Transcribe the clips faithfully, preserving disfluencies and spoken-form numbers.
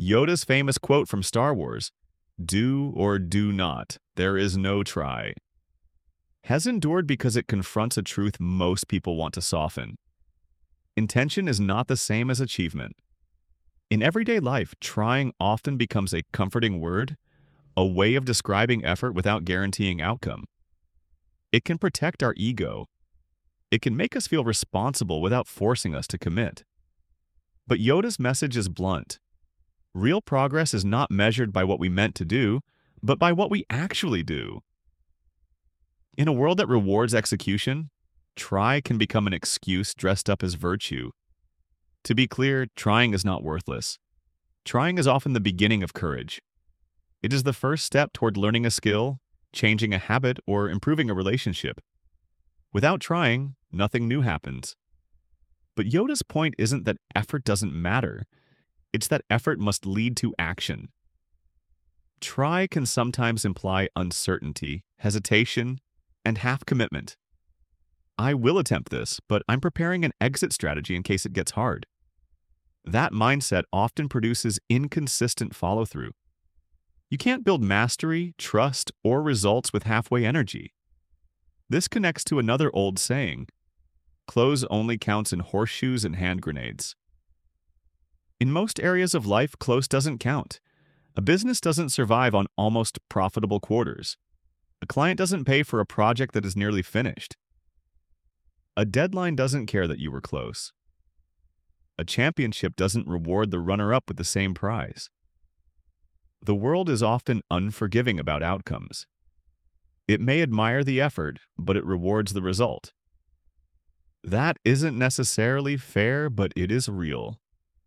Yoda's famous quote from Star Wars, "Do or do not, there is no try," has endured because it confronts a truth most people want to soften. Intention is not the same as achievement. In everyday life, trying often becomes a comforting word, a way of describing effort without guaranteeing outcome. It can protect our ego. It can make us feel responsible without forcing us to commit. But Yoda's message is blunt. Real progress is not measured by what we meant to do, but by what we actually do. In a world that rewards execution, try can become an excuse dressed up as virtue. To be clear, trying is not worthless. Trying is often the beginning of courage. It is the first step toward learning a skill, changing a habit, or improving a relationship. Without trying, nothing new happens. But Yoda's point isn't that effort doesn't matter. It's that effort must lead to action. Try can sometimes imply uncertainty, hesitation, and half commitment. I will attempt this, but I'm preparing an exit strategy in case it gets hard. That mindset often produces inconsistent follow-through. You can't build mastery, trust, or results with halfway energy. This connects to another old saying, close only counts in horseshoes and hand grenades. In most areas of life, close doesn't count. A business doesn't survive on almost profitable quarters. A client doesn't pay for a project that is nearly finished. A deadline doesn't care that you were close. A championship doesn't reward the runner-up with the same prize. The world is often unforgiving about outcomes. It may admire the effort, but it rewards the result. That isn't necessarily fair, but it is real.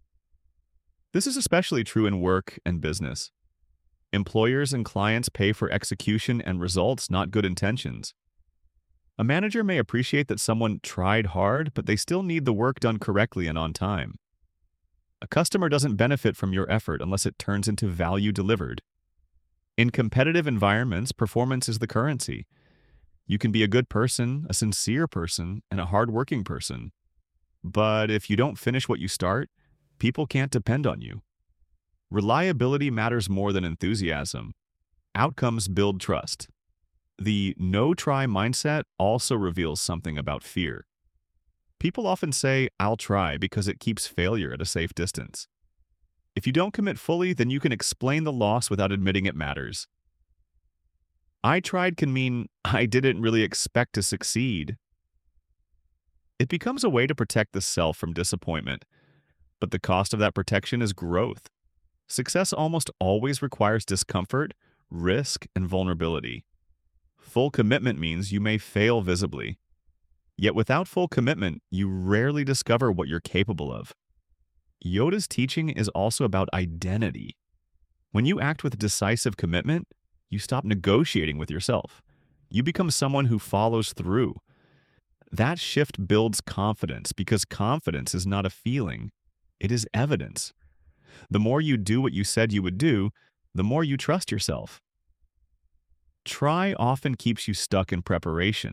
This is especially true in work and business. Employers and clients pay for execution and results, not good intentions. A manager may appreciate that someone tried hard, but they still need the work done correctly and on time. A customer doesn't benefit from your effort unless it turns into value delivered. In competitive environments, performance is the currency. You can be a good person, a sincere person, and a hardworking person. But if you don't finish what you start, people can't depend on you. Reliability matters more than enthusiasm. Outcomes build trust. The no-try mindset also reveals something about fear. People often say, "I'll try," because it keeps failure at a safe distance. If you don't commit fully, then you can explain the loss without admitting it matters. "I tried" can mean, "I didn't really expect to succeed." It becomes a way to protect the self from disappointment, but the cost of that protection is growth. Success almost always requires discomfort, risk, and vulnerability. Full commitment means you may fail visibly. Yet without full commitment, you rarely discover what you're capable of. Yoda's teaching is also about identity. When you act with decisive commitment, you stop negotiating with yourself. You become someone who follows through. That shift builds confidence because confidence is not a feeling. It is evidence. The more you do what you said you would do, the more you trust yourself. Try often keeps you stuck in preparation.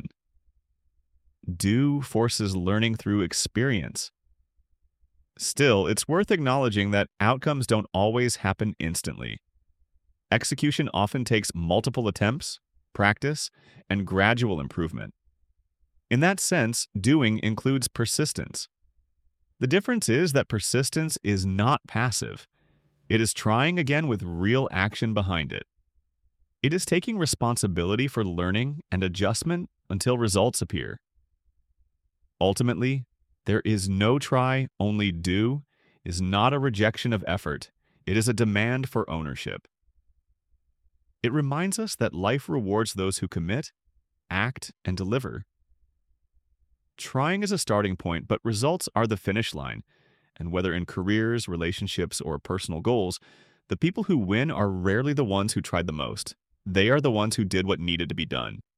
Do forces learning through experience. Still, it's worth acknowledging that outcomes don't always happen instantly. Execution often takes multiple attempts, practice, and gradual improvement. In that sense, doing includes persistence. The difference is that persistence is not passive. It is trying again with real action behind it. It is taking responsibility for learning and adjustment until results appear. Ultimately, there is no try, only do is not a rejection of effort. It is a demand for ownership. It reminds us that life rewards those who commit, act, and deliver. Trying is a starting point, but results are the finish line. And whether in careers, relationships, or personal goals, the people who win are rarely the ones who tried the most. They are the ones who did what needed to be done.